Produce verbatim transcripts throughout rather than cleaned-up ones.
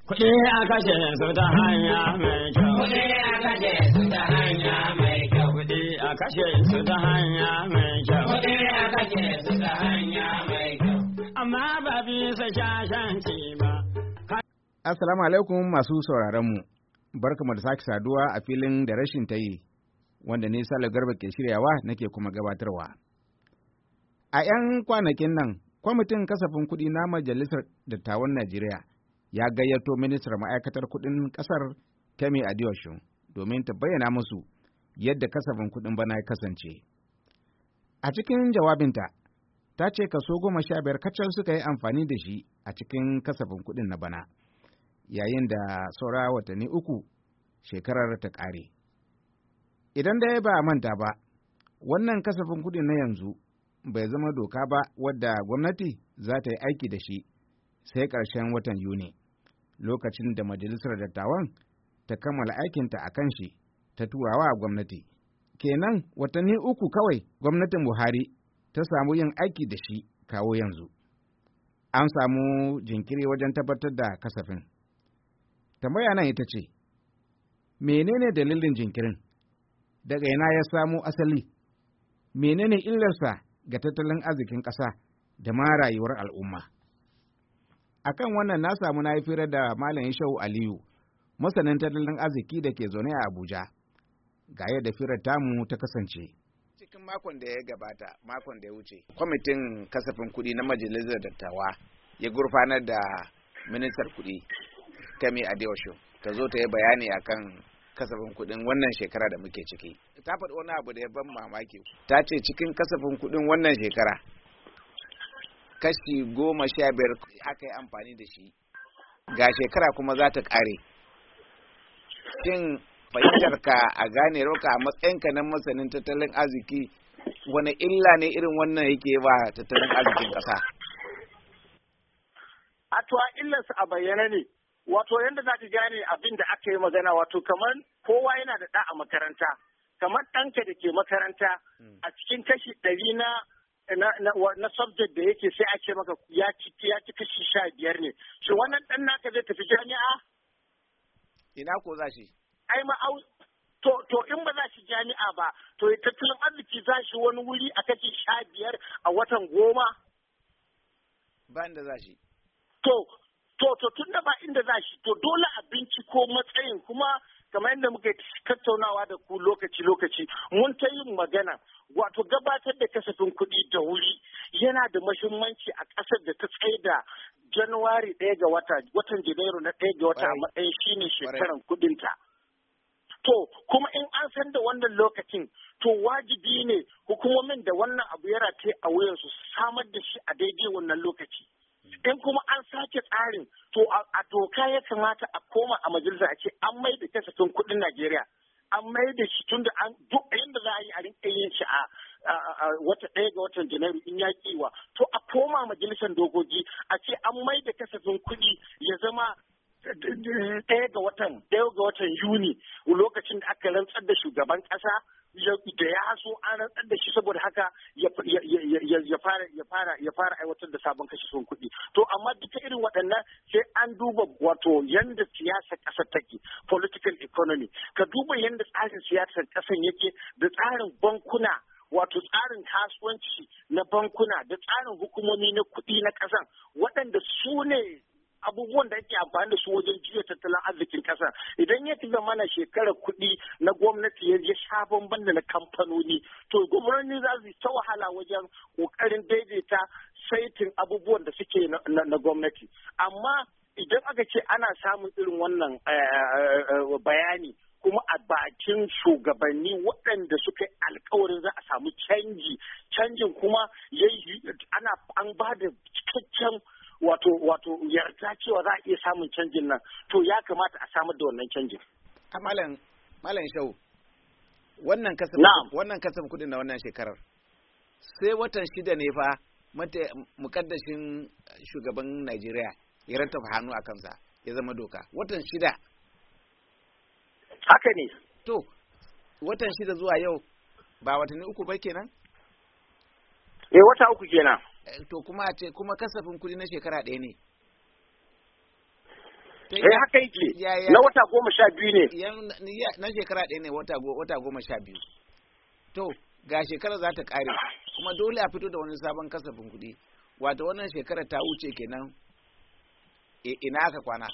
Kuɗi a kashe su ta hanya mai kyau. Kuɗi a kashe su ta hanya mai kyau. Kuɗi a kashe su ta hanya mai kyau. Kuɗi a kashe su ta hanya mai kyau. Amma ba bisa shashanci ba. Assalamu alaikum masu sauraron mu. Barkamu da sake saduwa a filin da rashin ta yi, wanda ne Sale Garba ke shiryawa nake kuma gabatarwa. A 'yan kwanakin nan, kwamitin kasafin kuɗi na Majalisar Dattawan Najeriya ya gayyato ministar ma'aikatar kuɗin ƙasar Kemi Adeosun domin ta bayyana musu yadda kasafin kuɗin bana ya kasance. A cikin jawabinta, ta ce kaso goma sha biyar kacal suka yi amfani da shi a cikin kasafin kuɗin na bana, yayin da saura watanni uku shekarar ta ƙare. Idan da ya ba manta ba, wannan kasafin kuɗin na yanzu bai zama doka ba wadda gwamnati za ta yi aiki da shi sai ƙarshen watan Yuni, lokacin da Majalisar Dattawan ta kammala aikinta a kan shi ta turawa gwamnati. Kenan watanni uku kawai gwamnatin Buhari ta samu yin aiki da shi kawo yanzu. An samu jinkiri wajen tabbatar da kasafin. Tambaya nan ita ce, menene dalilin jinkirin? Daga ina ya samu asali? Menene illarsa ga tattalin arzikin ƙasa da ma rayuwar al'umma? Akan wannan na samu na yi fira da Malam Shehu Aliyu, masanin tattalin arziki da ke zaune a Abuja. Ga yadda firar tamu ta kasance. Cikin makon da ya gabata, makon da ya wuce, kwamitin kasafin kuɗi na Majalisar Dattawa ya gurfanar da ministar kuɗi Kemi Adeosun ta zo ta yi bayani akan kasafin kuɗin wannan shekara da muke ciki. Ta faɗi wani abu da ya ban mamaki. Ta ce cikin kasafin kuɗin wannan shekara kashi goma sha biyar aka yi amfani da shi, ga shekara kuma za ta ƙare. Shin fahimtarka a gane roka a matsayinka na masanin tattalin arziki, wani illa ne irin wannan yake ba tattalin arzikin ƙasa? A to a illarsa a bayyana ne, wato yadda za ka gane abin da aka yi magana, wato kamar kowa yana da ɗa a makaranta, kamar ɗanka da ke makaranta a cikin kashi ɗari na na na, na subject da yake sai ake maka ya ci ya ci kashi sha biyar ne. Shi wannan ɗan naka zai tafi jami'a? Ina ko za shi? Ai ma au to to in ba za shi jami'a ba, to tattalin arziki za shi wani wuri a kashi sha biyar a watan goma? Ba inda za shi. To to to tun da ba inda za shi, to dole a binciko matsayin, kuma kamar yadda muka tattaunawa da ku lokaci-lokaci mun ta yin magana, wato gabatar da kasafin kuɗi da wuri yana da mahimmanci a ƙasar da ta tsaye da Januwari ɗaya ga wata, watan Janairu na ɗaya ga wata a matsayin shine shekaran kuɗinta. To, kuma in an san da wannan lokacin, to wajibi ne hukumomin da wannan abu ya rataye a wuyansu samar da shi a daidai wannan lokaci. In kuma an sake tsarin, to a doka ya kamata a koma a majalisa a ce an mai da kasafin kuɗin Najeriya, an mai da shi tun da an duk yadda za a yi a rinƙa yin shi a wata ɗaya ga watan Janairu in ya kiwa, to a koma majalisar dokoki a ce an mai da kasafin kuɗi ya zama ɗaya ga watan ɗaya ga watan Yuni, lokacin da aka rantsar da shugaban ƙasa da ya so an rantsar da shi, saboda haka ya fara ya fara ya fara aiwatar da sabon kasafin kuɗi. To amma duka irin waɗannan sai an duba wato yanda siyasar ƙasar take, political economy, ka duba yanda tsarin siyasar ƙasar yake da tsarin bankuna, wato tsarin kasuwanci na bankuna da tsarin hukumomi na kuɗi na ƙasar, waɗanda su ne abubuwan da ake amfani da su wajen juya tattalin arzikin ƙasa. Idan ya zama na shekarar kuɗi na gwamnati ya sha bamban da na kamfanoni, to gwamnati za su ta wahala wajen ƙoƙarin daidaita saitin abubuwan da suke na gwamnati. Amma idan aka ce ana samun irin wannan bayani kuma a bakin shugabanni waɗanda suka yi alkawarin za a samu canji, canjin kuma ana an ba da cikakken wato wato yarda cewa za a iya samun canjin nan, to ya kamata a samar da wannan canjin. A malam malam Shehu, wannan kasafin wannan kasafin kudin na wannan shekarar sai watan shida ne fa mata mukaddashin shugaban Najeriya ya rattaba hannu a kansa ya zama doka. Watan shida. Haka ne. To watan shida zuwa yau ba watanni uku ba kenan? Eh, wata uku kenan. To kuma ce kuma kasafin kuɗi na shekara ɗaya ne. eh haka yake na wata goma sha biyu ne na shekara ɗaya ne wata wata goma sha biyu to ga shekara za ta ƙare kuma dole a fito da wani sabon kasafin kuɗi wato wannan shekara ta wuce kenan ina aka kwana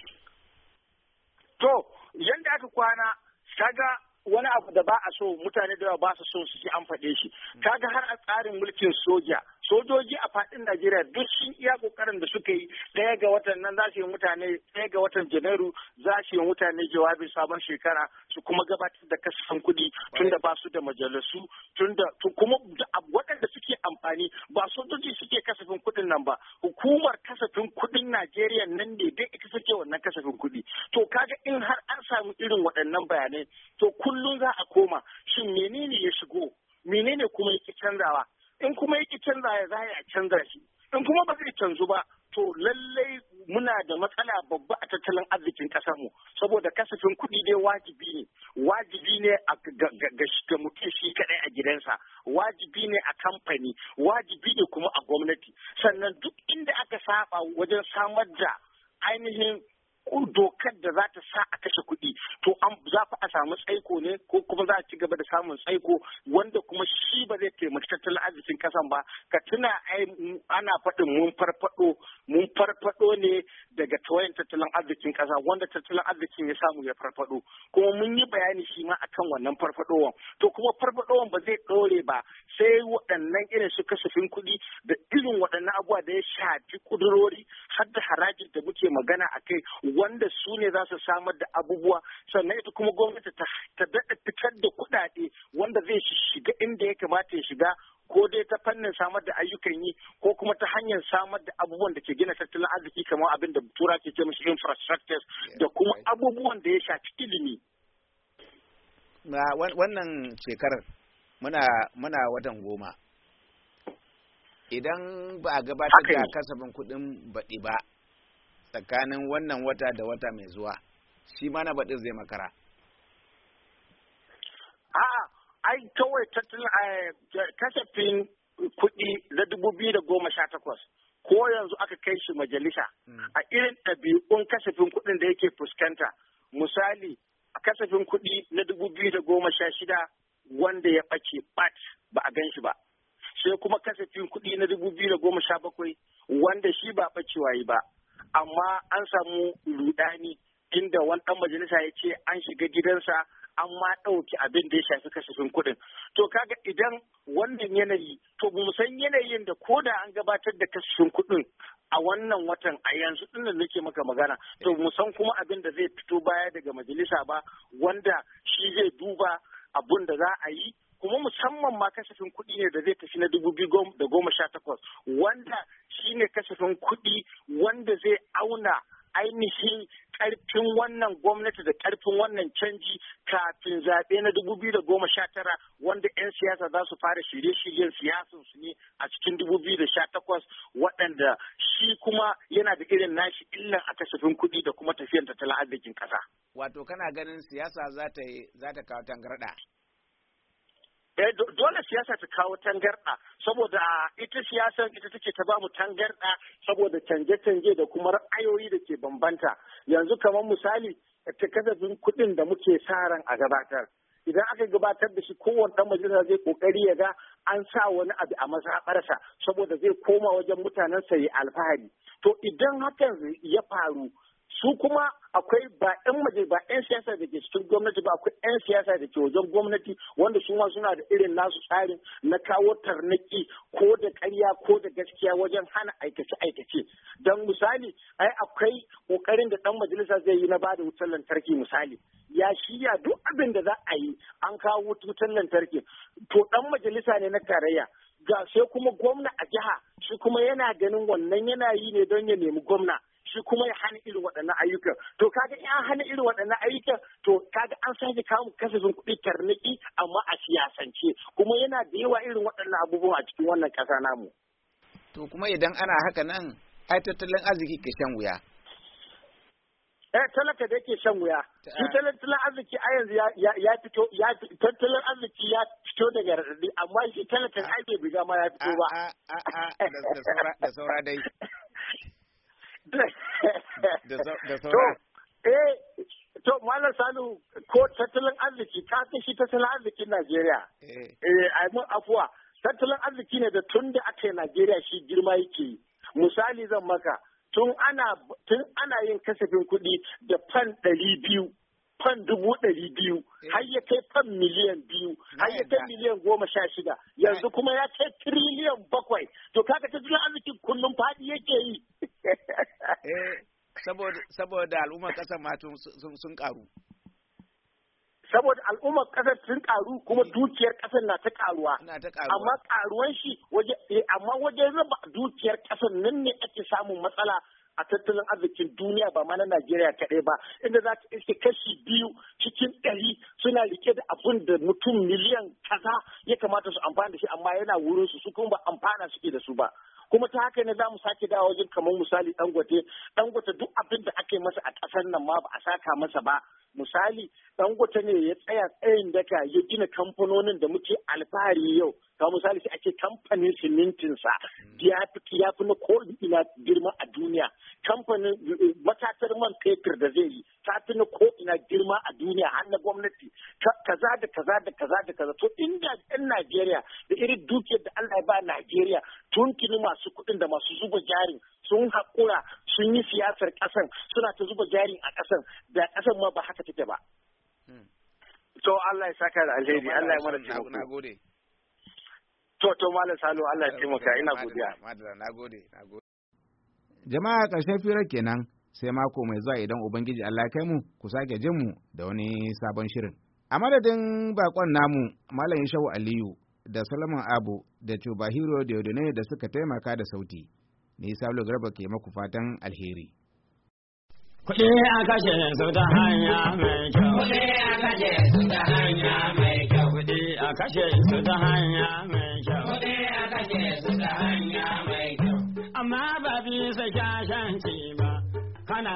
to yanda aka kwana kaga wani abu da ba a so mutane da yawa ba su so su ji an faɗe shi kaga har a tsarin mulkin soja sojoji a faɗin Najeriya duk sun iya kokarin da suka yi ɗaya ga watan nan za su yi mutane ɗaya ga watan Janairu za su yi mutane jawabin sabon shekara su kuma gabatar da kasafin kuɗi tun da ba su da majalisu tun da kuma waɗanda suke amfani ba sojoji suke kasafin kuɗin nan ba hukumar kasafin kuɗin Najeriya nan ne dai ita suke wannan kasafin kuɗi to kaga in har an samu irin waɗannan bayanai to kullum za a koma shin menene ya shigo menene kuma yake canzawa in kuma yake canzawa za a canza shi in kuma ba zai canzu ba to lallai muna da matsala babba a tattalin arzikin ƙasar mu saboda kasafin kuɗi dai wajibi ne wajibi ne a ga mutum shi kaɗai a gidansa wajibi ne a kamfani wajibi ne kuma a gwamnati sannan duk inda aka saba wajen samar da ainihin dokar da za ta sa a kashe kuɗi to an za a samu tsaiko ne ko kuma za a ci gaba da samun tsaiko wanda kuma shi ba zai taimaki tattalin arzikin kasan ba ka tuna ai ana faɗin mun farfado mun farfado ne daga tawayan tattalin arzikin kasa wanda tattalin arzikin ya samu ya farfado kuma mun yi bayani shi ma akan wannan farfadowan to kuma farfadowan ba zai ɗore ba sai waɗannan irin su kasafin kuɗi da irin waɗannan abubuwa da ya shafi kudurori har da harajin da muke magana a kai wanda su ne za su samar da abubuwa sannan ita kuma gwamnati ta daɗa fitar da kuɗaɗe wanda zai shiga inda ya kamata ya shiga ko dai ta fannin samar da ayyukan yi ko kuma ta hanyar samar da abubuwan da ke gina tattalin arziki kamar abin da tura ke ce musu infrastructures da kuma abubuwan da ya shafi ilimi. Wannan shekarar muna muna watan goma idan ba a gabatar da kasafin kuɗin baɗi ba tsakanin wannan wata da wata mai zuwa shi ma na baɗin zai makara. A'a, ai kawai tattalin kasafin kuɗi na dubu biyu da goma sha takwas ko yanzu aka kai shi majalisa a irin ɗabi'un kasafin kuɗin da yake fuskanta misali a kasafin kuɗi na dubu biyu da goma sha shida wanda ya ɓace bat ba a gan shi ba sai kuma kasafin kuɗi na dubu biyu da goma sha bakwai wanda shi ba ɓacewa yi ba amma an samu rudani inda wani ɗan majalisa ya ce an shiga gidansa an ma ɗauki abin da ya shafi kasafin kuɗin. To kaga idan wannan yanayi to mu san yanayin da ko da an gabatar da kasafin kuɗin a wannan watan a yanzu ɗin da nake maka magana to mu san kuma abin da zai fito baya daga majalisa ba wanda shi zai duba abun da za a yi kuma musamman ma kasafin kuɗi ne da zai tafi na dubu biyu da goma sha takwas wanda shi ne kasafin kuɗi wanda zai auna ainihin ƙarfin wannan gwamnati da ƙarfin wannan canji kafin zaɓe na dubu biyu da goma sha tara wanda 'yan siyasa za su fara shirye-shiryen siyasansu ne a cikin dubu biyu da sha takwas waɗanda shi kuma yana da irin nashi illan a kasafin kuɗi da kuma tafiyan tattalin arzikin ƙasa. Wato kana ganin siyasa za ta za ta kawo tangarɗa? Eh dole siyasa ta kawo tangarɗa saboda ita siyasan ita take ta ba mu tangarɗa saboda canje-canje da kuma ra'ayoyi da ke bambanta yanzu kamar misali ta kasafin kuɗin da muke sa ran a gabatar idan aka gabatar da shi kowane ɗan majalisa zai kokari ya ga an sa wani abu a mazaɓarsa saboda zai koma wajen mutanen sa yi alfahari to idan hakan ya faru su kuma akwai ba ɗan maje ba ɗan siyasa da ke cikin gwamnati ba akwai ɗan siyasa da ke wajen gwamnati wanda su ma suna da irin nasu tsarin na kawo tarnaki ko da ƙarya ko da gaskiya wajen hana aikace-aikace don misali ai akwai ƙoƙarin da ɗan majalisa zai yi na ba da wutar lantarki misali ya shirya duk abin da za a yi an kawo wutar lantarki to ɗan majalisa ne na tarayya ga sai kuma gwamna a jiha shi kuma yana ganin wannan yana yi ne don ya nemi gwamna shi kuma ya hana irin waɗannan ayyukan to kaga in an hana irin waɗannan ayyukan to kaga an sake kawo kasafin kuɗi tarniki amma a siyasance kuma yana da yawa irin waɗannan abubuwan a cikin wannan ƙasa namu. To kuma idan ana haka nan ai tattalin arziki ke shan wuya. Eh talaka da yake shan wuya. Shi tattalin arziki a yanzu ya fito ya tattalin arziki ya fito daga raɗaɗi amma shi talakan ai bai biga ma ya fito ba. Da saura dai. da sauran. Eh, to Malam Salu ko tattalin arziki ka san shi tattalin arzikin Najeriya. Eh, ai mun afuwa. Tattalin arziki ne da tun da aka yi Najeriya shi girma yake yi. Misali zan maka tun ana tun ana yin kasafin kuɗi da fan ɗari biyu. Fan dubu ɗari biyu, har ya kai fan miliyan biyu, har ya kai miliyan goma sha shida, yanzu kuma ya kai tiriliyan bakwai. To kaga tattalin arzikin kullum faɗi yake yi. Saboda al'ummar ƙasar ma sun ƙaru. Saboda al'ummar ƙasar sun ƙaru kuma dukiyar ƙasar na ta ƙaruwa. Amma ƙaruwan shi waje amma wajen raba dukiyar ƙasar nan ne ake samun matsala a tattalin arzikin duniya ba ma na Najeriya kaɗai ba, inda za ta iske kashi biyu cikin ɗari suna rike da abin da mutum miliyan kaza ya kamata su amfana da shi amma yana wurin su su kuma ba amfana suke da su ba. Kuma ta haka ne za mu sake dawo wajen kamar misali Dangote, Dangote duk abin da aka yi masa a ƙasar nan ma ba a saka masa ba. Misali Dangote ne ya tsaya tsayin daka ya gina kamfanonin da muke alfahari yau. Ka misali sai ake kamfanin simintinsa ya fi ya fi na ko'ina girma a duniya. Kamfanin matatar man fetur da zai yi ta fi na ko'ina girma a duniya har na gwamnati. Kaza da kaza da kaza da kaza. To inda ɗan Najeriya da irin dukiyar da Allah ya ba Najeriya tuntuni masu kuɗin da masu zuba jarin sun haƙura sun yi siyasar ƙasan suna ta zuba jarin a ƙasan da ƙasan ma ba haka take ba. To Allah ya saka da alheri, Allah ya mana taimako. Na gode. To to Malam Salo Allah ya taimaka, ina godiya. Madalla, na gode, na gode. Jama'a ƙarshen firar kenan sai mako mai zuwa idan Ubangiji Allah ya kai mu ku sake jin mu da wani sabon shirin. A madadin bakon namu Malam Yashau Aliyu da Solomon Abu da Chubahiro Diodone da suka taimaka da sauti. Ni Salo Garba ke maku fatan alheri. Kuɗi a kashe su ta hanya mai kyau. Kuɗi a kashe su ta hanya mai kyau. Kuɗi a kashe su ta hanya mai kyau. Kuɗi a kashe su ta hanya mai kyau. Amma ba bisa shashanci ba, kana